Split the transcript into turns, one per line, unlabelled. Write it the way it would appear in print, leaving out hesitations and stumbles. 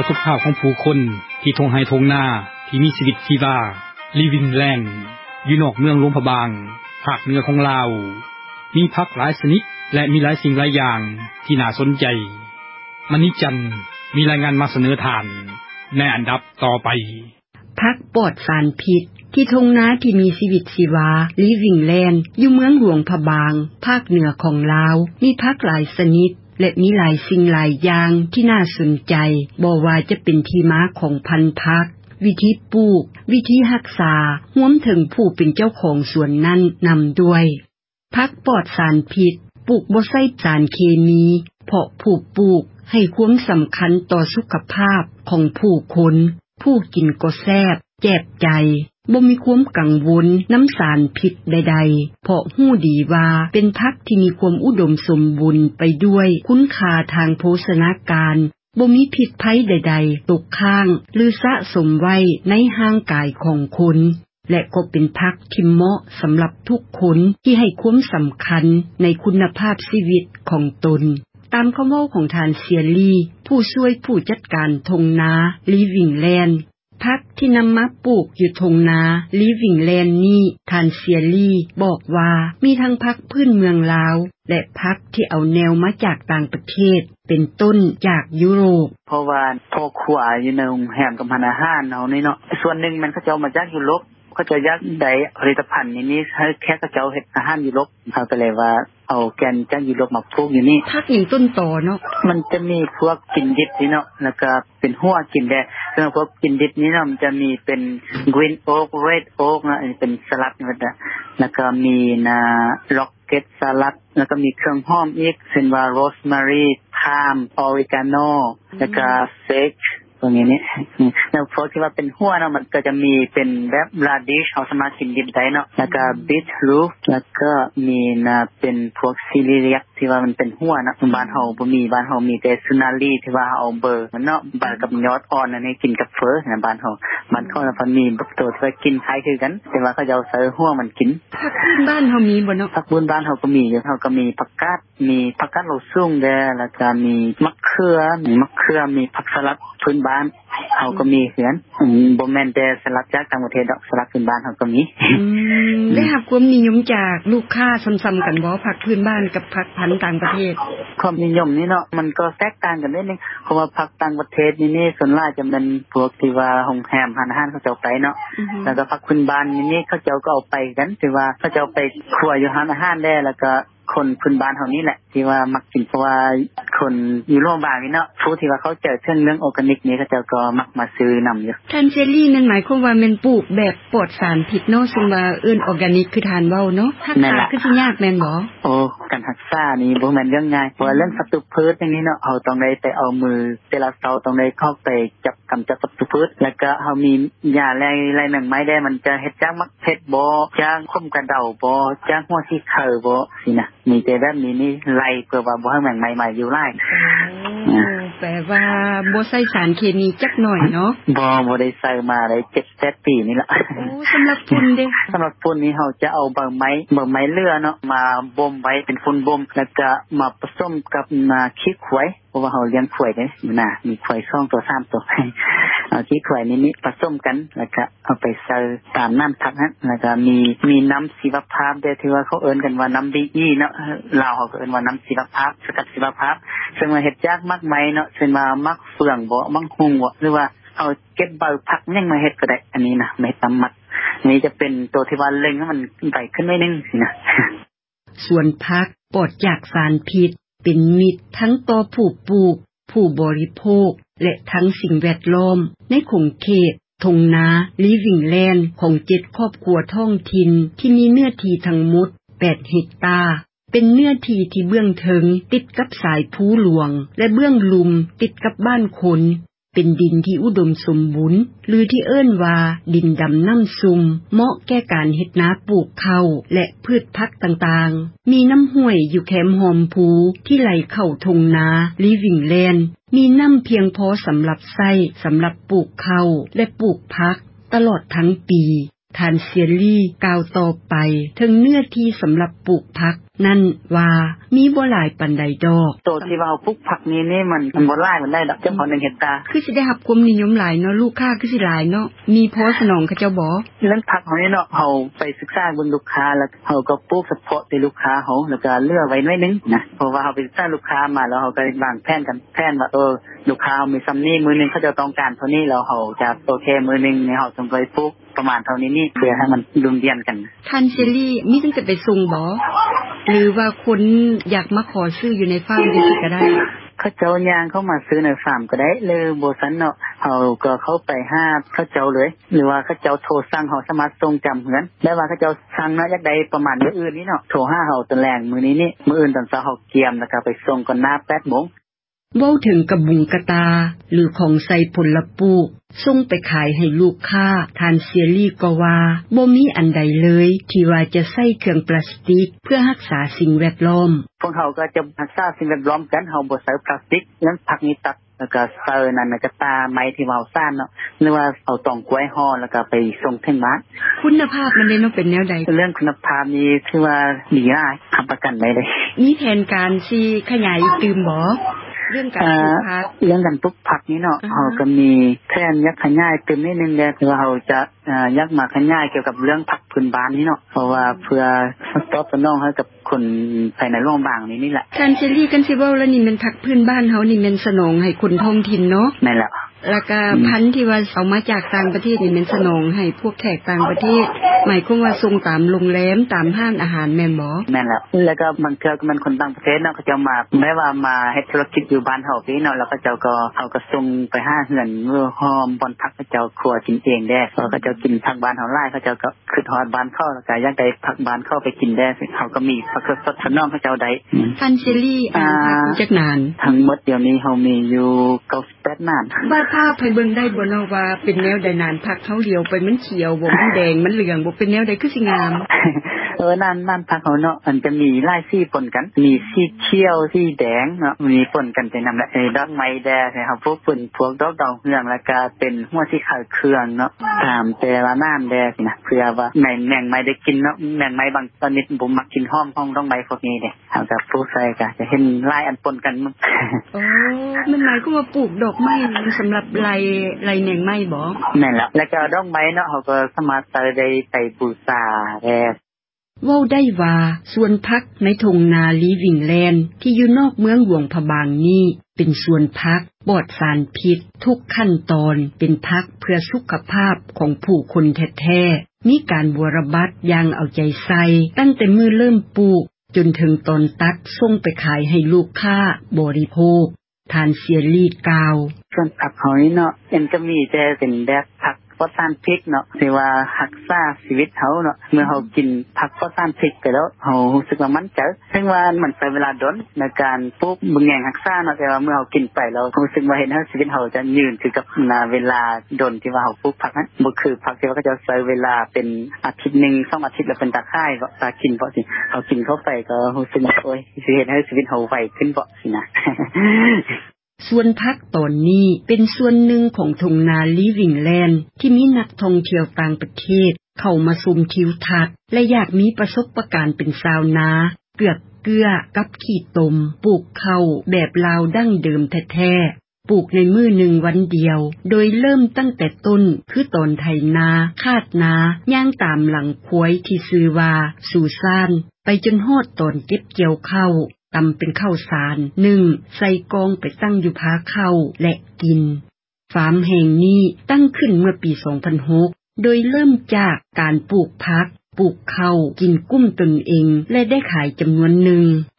ประสบภาพของผู้คนที่ทงไห้ทงนาที่มีชีวิตชีวา Living Land อยู่นอกเมืองหลวงพระบางภาคเหนือของลาวมีผักหลายชนิดและมีหลายสิ่งหลายอย่างที่น่าสนใจมณีจันทร์มีรายงานมาเสนอทานในอันดับต่อไป
ผักปลอดสารพิษที่ทงนาที่มีชีวิตชีวา Living Land อยู่เมืองหลวงพระบางภาคเหนือของลาวมีผักหลายชนิดและมีหลายสิ่งหลายอย่างที่น่าสนใจบ่ว่าจะเป็นที่มาของพันธุ์ผักวิธีปลูกวิธีรักษารวมถึงผู้เป็นเจ้าของสวนนั้นนำด้วยผักปลอดสารพิษปลูกบ่ใส่สารเคมีเพราะผู้ปลูกให้ความสำคัญต่อสุขภาพของผู้คนผู้กินก็แซ่บแจ่บใจบ่มีความกังวลน้ำสารพิษใดๆเพราะฮู้ดีว่าเป็นผักที่มีความอุดมสมบูรณ์ไปด้วยคุณค่าทางโภชนาการบ่มีพิษภัยใดๆตกค้างหรือสะสมไว้ในร่างกายของคนและก็เป็นผักที่เหมาะสำหรับทุกคนที่ให้ความสำคัญในคุณภาพชีวิตของตนตามคำเว้าของทานเซียรี่ผู้ช่วยผู้จัดการทงนา Living Land ผักที่นำมาปลูกอยู่ทงนา Living Land นี้ทานเซียรี่บอกว่ามีทั้งผักพื้นเมืองลาวและผักที่เอาแนวมาจากต่างประเทศเป็นต้นจากยุโรป
เพราะว่าพ่อครัวอยู่ในโรงแรมกับอาหารเอานี่เนาะส่วนหนึ่งมันก็จะเอามาจากยุโรปเขาจะยักได้ผลิตภัณฑ์นี้ให้แค่เขาเจ้าเฮ็ดอาหารยุโรปเขาก็เลยว่าเอาแกนจากยุโรปมาปลูกอยู่นี่
ผักอีกต้นตอเนาะ
มันจะมีพวกกินดิบนี่เนาะแล้วก็เป็นหัวกินได้ซึ่งพวกกินดิบนี้เนาะมันจะมีเป็น green oak red oak นะอันนี้เป็นสลัดนี่นะแล้วก็มีrocket สลัดแล้วก็มีเครื่องหอมอีกเช่นว่า rosemary thyme oregano แล้วก็sageตรงนี้นี่แล้วพวกที่ว่าเป็นหัวเนาะมันก็จะมีเป็นแบบ radish เอาสามารถกินดิบได้เนาะแล้วก็ beetroot แล้วก็มีเป็นพวก celery ที่ว่ามันเป็นหัวนะบ้านเฮาบ่มีบ้านเฮามีแต่สุนารีที่ว่าเอาเบอร์มันเนาะบาดกับยอดอ่อนอันนี้กินกับเฟอนะบ้านเฮามันเขาน่ะมีตัวที่ว่ากินคล้ายคือกันแต่ว่าเขาจะเอาใส่หัวมันกิน
ผักพื้นบ้านเฮามีบ่เนาะ
ผักพื้นบ้านเฮาก็มีอยู่เฮาก็มีผักกาดมีผักกาดโลซุ่งแดแล้วก็มีมะเขือมีผักสลัดพื้นบ้านเฮาก็มีคือกันบ่แม่นแต่สลัดจากต่างประเทศดอกสลัดพื้นบ้านเฮาก็มี
ได้รับความนิยมจากลูกค้าซ้ำๆกันบ่ผักพื้นบ้านกับผักพันธุ์ต่างประเทศ
ความนิยมนี่เนาะมันก็แตกต่างกันนิดนึงเพราะว่าผักต่างประเทศนี่ส่วนหลายจะเป็นพวกที่ว่าโรงแรมอาหารเขาเจ้าไปเนาะแล้วก็ผักพื้นบ้านนี่เขาเจ้าก็เอาไปกันที่ว่าเขาเจ้าไปครัวอยู่อาหารได้แล้วก็คนพื้นบ้านเฮานี่แหละที่ว่ามักกินเพราะว่าคนอยู่โรงพยาบาลนี่เนาะผู้ที่ว่าเขาเจอเรื่องออร์แกนิกนี่เขาเจ้าก็มักมาซื้อนำอยู่
ท่านเจลลี่นั่นหมายความว่าแม่นปลูกแบบปลอดสารพิษเนาะซึ่งว่าเอิ้นออร์แกนิกคือทานเว้าเนาะรักษาคือสิยากแม่นบ่
โอ้การรักษานี่บ่แม่นเรื่องง่ายเพราะเรื่องศัตรูพืชอย่างนี้เนาะเฮาต้องได้ไปเอามือแต่ละเซาต้องได้เข้าไปจับกำจัดศัตรูพืชแล้วก็เฮามียาไล่แมงไม้ได้มันจะเฮ็ดจักมักเฮ็ดบ่จักคมกระเดาบ่จักหัวที่เข่าบ่สินะมีแต่แบบนี้นี่ไล่เพื่อว่าบ่ให้แมงไม้ใหม่อยู่หลาย
แปลว่าบ่ใส่สารเคมีจักหน่อยเนาะ
บ่ได้ใส่มาได้7-8ปีนี่ล่ะ
โอ้สำหรับฝุ่นเด้
สำหรับฝุ่นนี่เฮาจะเอาใบไม้เลื่อเนาะมาบ่มไว้เป็นฝุ่นบ่มแล้วก็มาผสมกับขี้ควายเพราะว่าเฮาเลี้ยงควายเด้มีควาย2ตัว3ตัวเอาขี้ควายนี่ผสมกันแล้วก็เอาไปใส่ตามน้ำผักฮะแล้วก็มีน้ำชีวภาพได้ที่ว่าเขาเอิ้นกันว่าน้ำดีเนาะลาวเขาเอิ้นว่าน้ำชีวภาพสกัดชีวภาพซึ่งว่าเฮ็ดยากมากมายเนาะเช่นว่ามักเฟืองบ่มักหุงบ่หรือว่าเอาเก็บใบผักยังมาเฮ็ดก็ได้อันนี้นะไม่ตำมัดนี่จะเป็นตัวที่ว่าเล็งให้มันใหญ่ขึ้นไว้นึงสินะ
ส่วนผักปลอดจากสารพิษเป็นมิตรทั้งต่อผู้ปลูกผู้บริโภคและทั้งสิ่งแวดล้อมในขงเขตทงนา Living Land ของ7ครอบครัวท้องถิ่นที่มีเนื้อที่ทั้งหมด8เฮกตาร์เป็นเนื้อที่เบื้องเทิงติดกับสายภูหลวงและเบื้องลุมติดกับบ้านคนเป็นดินที่อุดมสมบูรณ์หรือที่เอิ้นว่าดินดำน้ำซุ่มเหมาะแก่การเฮ็ดนาปลูกข้าวและพืชผักต่างๆมีน้ำห้วยอยู่แคมหอมภูที่ไหลเข้าทงนา Living Land มีน้ำเพียงพอสำหรับใช้สำหรับปลูกข้าวและปลูกผักตลอดทั้งปีทานเซียรี่กล่าวต่อไปถึงเนื้อที่สำหรับปลูกผักนั่นว่ามีบ่หลายปานใดดอก
ตัวที่ว่าปลูกผักนี้นี่มันบ่หลายมันได้ดอกเฉพาะ1เฮกตาร์
คือสิได้รับความนิยมหลายเนาะลูกค้าคือสิหลายเนาะมีพอสนองเขาเจ้าบ่
เรื่องผักเฮานี่เนาะเฮาไปศึกษาเบิ่งลูกค้าแล้วเฮาก็ปลูกเฉพาะที่ลูกค้าเฮาแล้วก็เหลือไว้หน่อยนึงนะเพราะว่าเฮาไปศึกษาลูกค้ามาแล้วเฮาก็วางแผนว่าลูกค้ามีซำนี้มื้อนึงเขาจะต้องการเท่านี้แล้วเฮาจะโอเคมื้อนึงเฮาต้องไปปลูกประมาณเท่านี้เพื่อให้มันดุลเดียนกัน
ท่านเชลลี่มีตั้งแต่ไปส่งบ่หรือว่าคนอยากมาขอซื้ออยู่ในฟาร์มจังซี่ก็ได้
เขาเจ้าย่างเข้ามาซื้อในฟาร์มก็ได้หรือบ่ซันเนาะเฮาก็เข้าไปหาเขาเจ้าเลยหรือว่าเขาเจ้าโทรสั่งเฮาสามารถส่งจำเฮือนได้ว่าเขาเจ้าสั่งเนาะอยากได้ประมาณมื้ออื่นนี้เนาะโทรหาเฮาตอนแรงมื้อนี้มื้ออื่นตอนเช้าเฮาเกียมแล้วก็ไปส่งก่อนหน้า 8:00 น
เว้าถึงกระบุงกระตาหรือของใส่ผลปลูกส่งไปขายให้ลูกค้าทานเซียรี่ก็ว่าบ่มีอันใดเลยที่ว่าจะใส่เครื่องพลาสติกเพื่อรักษาสิ่งแวดล้อม
พวกเฮาก็จะรักษาสิ่งแวดล้อมกันเฮาบ่ใส่พลาสติกนั้นผักนี้ตัดแล้วก็เซอร์นั่นก็ตาไม้ที่เฮาซ่านเนาะหรือว่าเอาตองกล้วยห่อแล้วก็ไปส่งถึงบ้าน
คุณภาพมันได้เนาะเป็นแนวใด
เรื่องคุณภาพนี่ถือว่าดีหลายค้ำประกันได้เลย
มีแผนการสิขยายตื่มบ่เรื่องการปลูกผัก
นี้เนาะเฮาก็มีแผนอยากขยายเต็มนิดนึงแล้วคือเฮาจะอยากมาขยายเกี่ยวกับเรื่องผักพื้นบ้านนี้เนาะเพราะว่าเพื่อตอบสนองให้กับคนภายในโรงบางนี่แหละ
ท่านเชลลี่กันสิเว้าแล้วนี่มันผักพื้นบ้านเฮานี่แม่นสนองให้คนท้องถิ่นเนาะ
นั่นแหละ
แล้วก็พันธุ์ที่ว่าเอามาจากต่างประเทศนี่แม่นสนองให้พวกแขกต่างประเทศหมายความว่าส่งตามโรงแรมตามห้างอาหารแม่นบ่
แม่นแล้วก็บางเทื่อก็มันคนต่างประเทศเนาะเขาจะมาแม้ว่ามาเฮ็ดธุรกิจอยู่บ้านเฮาพี่เนาะแล้วก็เจ้าก็เอาก็ส่งไปหาเฮือนเมื่อหอมบ่อนพักเจ้าครัวกินเองได้เขาก็จะกินผักบ้านเฮาหลายเขาเจ้าก็คิดฮอดบ้านเขาแล้วก็อยากได้ผักบ้านเขาไปกินได้เขาก็มีผักสดๆน้องเขาเจ้าได้
ท่านเชลลี่ผักจักนาน
ทั้งหมดเดี๋ยวนี้เฮามีอยู่98นาน
บ่ภาพให้เบิ่งได้บ่เนาะว่าเป็นแนวใดนานผักเฮาเดียวไปมันเขียวบ่มันแดงมันเหลืองบ่เป็นแนวใดคือสิงาม
นานผักเฮาเนาะมันจะมีหลายสีปนกันมีสีเขียวสีแดงเนาะมีปนกันไปนำละดอกไม้แดงครับพวกปุ่นพวกดอกดาวเรืองแล้วก็เป็นหัวสีขาวเครื่องเนาะตามแต่ละน้ำแดงนะเพื่อว่าแมงไม้ได้กินเนาะแมงไม้บางชนิดบ่มักกินหอมของดอกไม้พวกนี้เด้เฮาก็ปลูกใส่ก็จะเห็นหลายอันปนกัน
โอ้มันหมายความว่าปลูกดอกไม้สำหรับไล่แมงไม้บ่
แม่นแล้วก็ดอกไม้เนาะเฮาก็สามารถได้ไปบูชาแท้
เว้าได้ว่าสวนพักในทุ่งนาลีวิงแลนด์ที่อยู่นอกเมืองหลวงพะบางนี้เป็นสวนพักปลอดสารพิษทุกขั้นตอนเป็นพักเพื่อสุขภาพของผู้คนแท้ๆมีการบรบัดอย่างเอาใจใส่ตั้งแต่มื้อเริ่มปลูกจนถึงตอนตัดส่งไปขายให้ลูกค้าบริโภคทานเซียรีกาว
ส่วนผักเฮานี่เนาะมันก็มีแต่เป็นแบบผักปลอดสารพิษเนาะที่ว่ารักษาชีวิตเฮาเนาะเมื่อเฮากินผักปลอดสารพิษไปแล้วเฮารู้สึกว่ามันเจอซึ่งว่ามันใช้เวลาดนในการปลูกบึงแยงรักษาเนาะแต่ว่าเมื่อเฮากินไปแล้วรู้สึกว่าเห็นว่าชีวิตเฮาจะยืนคือกับเวลาดนที่ว่าเฮาปลูกผักนั้นบ่คือผักที่ว่าก็จะใช้เวลาเป็นอาทิตย์นึง2อาทิตย์แล้วเป็นตาค่ายก็ตากินเพราะสิเฮากินเข้าไปก็รู้สึกว่าโอ๊ยสิเห็นให้ชีวิตเฮาไวขึ้นบ่สินะ
ส่วนพักตอนนี้เป็นส่วนหนึ่งของทุ่งนาลีวิงแลนด์ที่มีนักท่องเที่ยวต่างประเทศเข้ามาชมทิวทัศน์และอยากมีประสบการณ์เป็นชาวนาเกือกับขี้ตมปลูกข้าวแบบลาวดั้งเดิมแท้ๆปลูกในมื้อหนึ่งวันเดียวโดยเริ่มตั้งแต่ต้นคือตอนไถนาคาดนาย่างตามหลังควายที่ชื่อว่าสู่ซ่านไปจนฮอดตอนเก็บเกี่ยวข้าวตำเป็นข้าวสาร1ใส่กองไปตั้งอยู่พาข้าวและกินฟาร์มแห่งนี้ตั้งขึ้นเมื่อปี 2006 โดยเริ่มจากการปลูกผักปลูกข้าวกินกุ้มตนเองและได้ขายจำนวนหนึ่ง